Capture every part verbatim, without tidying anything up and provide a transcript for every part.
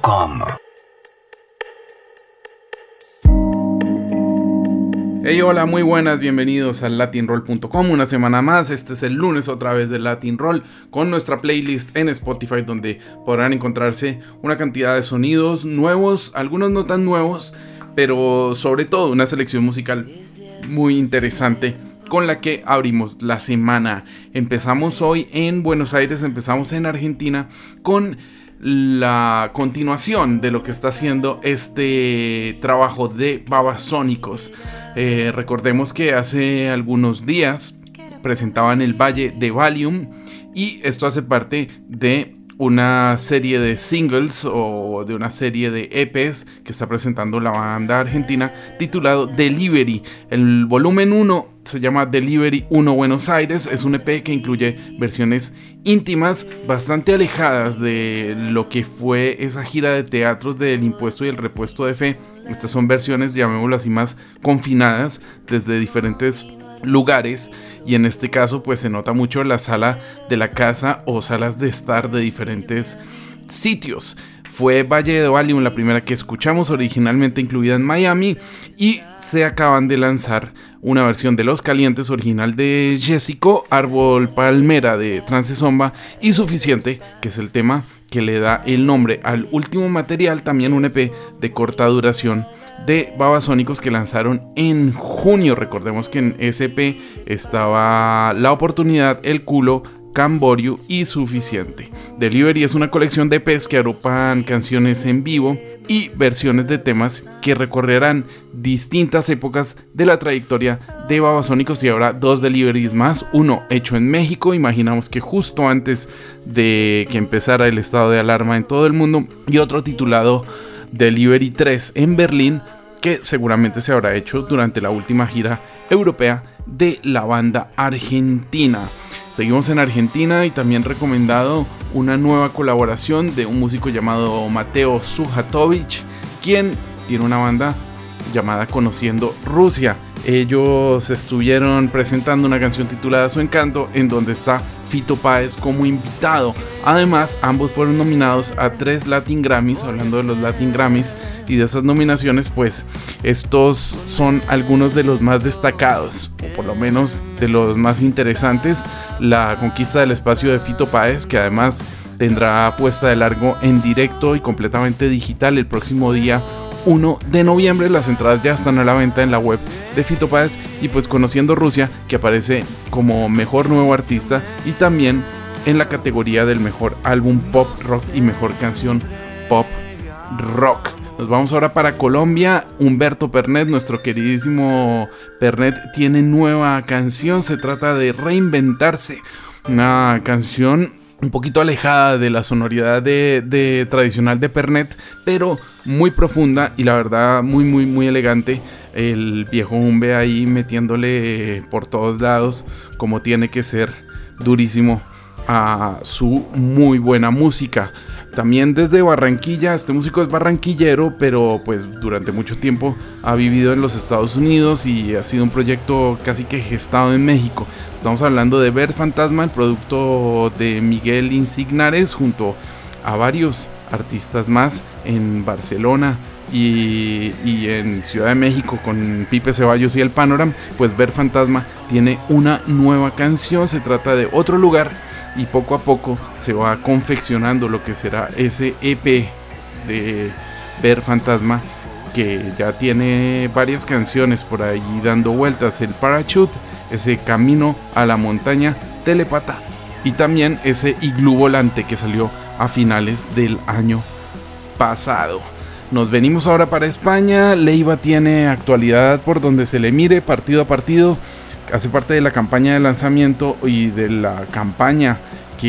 com. Hey, hola, muy buenas, bienvenidos al latin roll punto com, una semana más. Este es el lunes otra vez del Latin Roll con nuestra playlist en Spotify, donde podrán encontrarse una cantidad de sonidos nuevos, algunos no tan nuevos, pero sobre todo una selección musical muy interesante con la que abrimos la semana. Empezamos hoy en Buenos Aires, empezamos en Argentina con la continuación de lo que está haciendo este trabajo de Babasónicos. Eh, recordemos que hace algunos días presentaban el Valle de Valium y esto hace parte de una serie de singles o de una serie de E Pes que está presentando la banda argentina titulado Delivery. El volumen uno se llama Delivery uno Buenos Aires, es un E Pe que incluye versiones íntimas bastante alejadas de lo que fue esa gira de teatros del Impuesto y el Repuesto de Fe. Estas son versiones, llamémoslo así, más confinadas desde diferentes lugares, y en este caso pues se nota mucho la sala de la casa o salas de estar de diferentes sitios. Fue Valle de Valium la primera que escuchamos, originalmente incluida en Miami, y se acaban de lanzar una versión de Los Calientes original de Jessico, Árbol Palmera de Transezomba y Suficiente, que es el tema que le da el nombre al último material, también un E Pe de corta duración de Babasónicos que lanzaron en junio. Recordemos que en ese E Pe estaba La Oportunidad, El Culo, Camborio y Suficiente. Delivery es una colección de E Pes que agrupan canciones en vivo y versiones de temas que recorrerán distintas épocas de la trayectoria de Babasónicos, y habrá dos deliveries más, uno hecho en México, imaginamos que justo antes de que empezara el estado de alarma en todo el mundo, y otro titulado Delivery tres en Berlín, que seguramente se habrá hecho durante la última gira europea de la banda argentina. Seguimos en Argentina y también recomendado una nueva colaboración de un músico llamado Mateo Sujatovic, quien tiene una banda llamada Conociendo Rusia. Ellos estuvieron presentando una canción titulada Su Encanto, en donde está Fito Páez como invitado. Además, ambos fueron nominados a tres Latin Grammys. Hablando de los Latin Grammys y de esas nominaciones, pues estos son algunos de los más destacados, o por lo menos de los más interesantes. La conquista del espacio de Fito Páez, que además tendrá puesta de largo en directo y completamente digital el próximo día uno de noviembre. Las entradas ya están a la venta en la web de Fito Páez. Y pues Conociendo Rusia, que aparece como mejor nuevo artista y también en la categoría del mejor álbum pop rock y mejor canción pop rock. Nos vamos ahora para Colombia. Humberto Pernet, nuestro queridísimo Pernet, tiene nueva canción. Se trata de Reinventarse, una canción un poquito alejada de la sonoridad de, de tradicional de Pernet, pero muy profunda y la verdad muy muy muy elegante. El viejo Humbe ahí metiéndole por todos lados como tiene que ser, durísimo a su muy buena música. También desde Barranquilla, este músico es barranquillero, pero pues durante mucho tiempo ha vivido en los Estados Unidos y ha sido un proyecto casi que gestado en México. Estamos hablando de Ver Fantasma, el producto de Miguel Insignares junto a varios artistas más en Barcelona y, y en Ciudad de México con Pipe Ceballos y El Panorama. Pues Ver Fantasma tiene una nueva canción, se trata de Otro Lugar, y poco a poco se va confeccionando lo que será ese E Pe de Ver Fantasma, que ya tiene varias canciones por ahí dando vueltas: el Parachute, ese Camino a la Montaña Telepata, y también ese Iglú Volante que salió a finales del año pasado. Nos venimos ahora para España. Leiva tiene actualidad por donde se le mire, partido a partido. Hace parte de la campaña de lanzamiento y de la campaña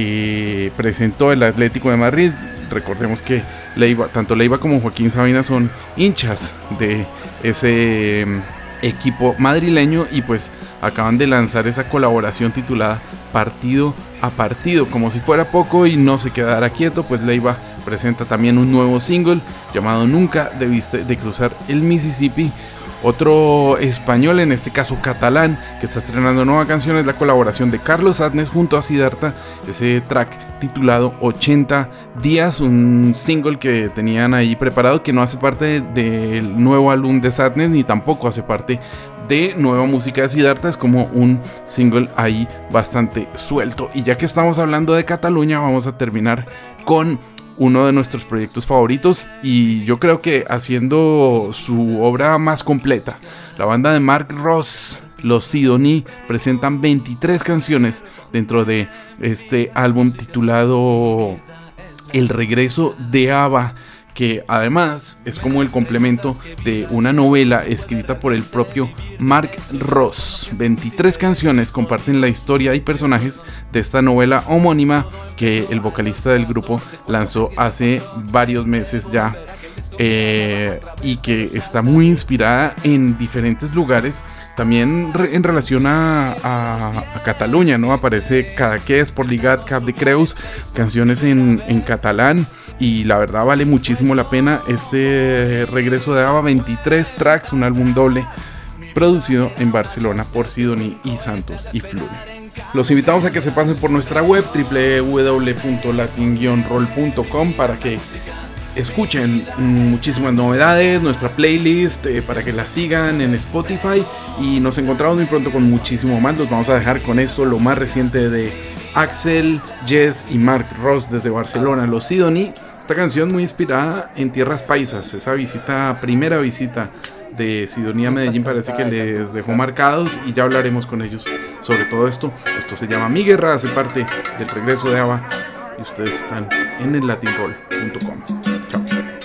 que presentó el Atlético de Madrid. Recordemos que Leiva, tanto Leiva como Joaquín Sabina son hinchas de ese equipo madrileño, y pues acaban de lanzar esa colaboración titulada Partido a Partido. Como si fuera poco y no se quedara quieto, pues Leiva presenta también un nuevo single llamado Nunca Debiste de Cruzar el Mississippi, Otro español, en este caso catalán, que está estrenando nueva canción es la colaboración de Carlos Adnes junto a Siddhartha, ese track titulado ochenta días, un single que tenían ahí preparado que no hace parte del nuevo álbum de Sadness ni tampoco hace parte de nueva música de Siddhartha, es como un single ahí bastante suelto. Y ya que estamos hablando de Cataluña, vamos a terminar con uno de nuestros proyectos favoritos y yo creo que haciendo su obra más completa. La banda de Mark Ross, los Sidoní, presentan veintitrés canciones dentro de este álbum titulado El regreso de Ava, que además es como el complemento de una novela escrita por el propio Mark Ross. veintitrés canciones comparten la historia y personajes de esta novela homónima que el vocalista del grupo lanzó hace varios meses ya, eh, y que está muy inspirada en diferentes lugares, también re- en relación a, a, a Cataluña, ¿no? Aparece Cadaqués, Porligat, Cap de Creus, canciones en, en catalán. Y la verdad vale muchísimo la pena este regreso de Ava, veintitrés tracks, un álbum doble producido en Barcelona por Sidoní y Santos y Flume. Los invitamos a que se pasen por nuestra web doble u doble u doble u punto latin guion roll punto com para que escuchen muchísimas novedades, nuestra playlist, eh, para que la sigan en Spotify, y nos encontramos muy pronto con muchísimo más. Los vamos a dejar con esto, lo más reciente de Axel, Jess y Mark Ross desde Barcelona, los Sidoní. Esta canción muy inspirada en tierras paisas, esa visita, primera visita de Sidoní a Medellín parece que les dejó marcados, y ya hablaremos con ellos sobre todo esto. Esto se llama Mi Guerra, hace parte del regreso de Ava y ustedes están en el latin roll punto com. Chao.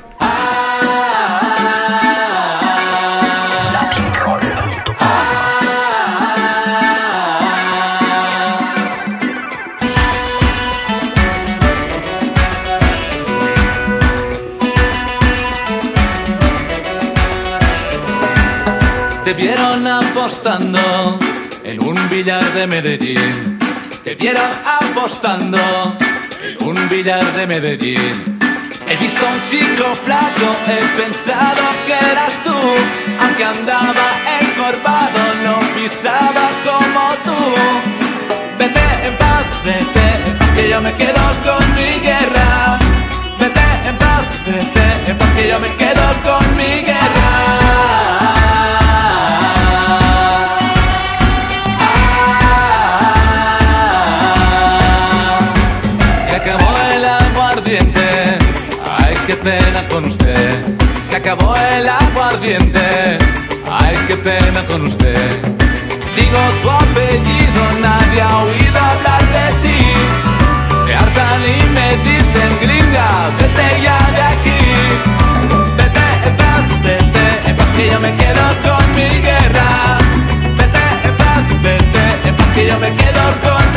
Te vieron apostando en un billar de Medellín. Te vieron apostando en un billar de Medellín. He visto a un chico flaco, he pensado que eras tú. Aunque andaba encorvado, no pisaba como tú. Vete en paz, vete en paz, que yo me quedo con mi guerra. Vete en paz, vete en paz, que yo me quedo con mi guerra. Qué pena con usted, se acabó el aguardiente. Ay, qué pena con usted. Digo tu apellido, nadie ha oído hablar de ti. Se hartan y me dicen gringa, vete ya de aquí. Vete en paz, vete en paz, que yo me quedo con mi guerra. Vete en paz, vete en paz, que yo me quedo con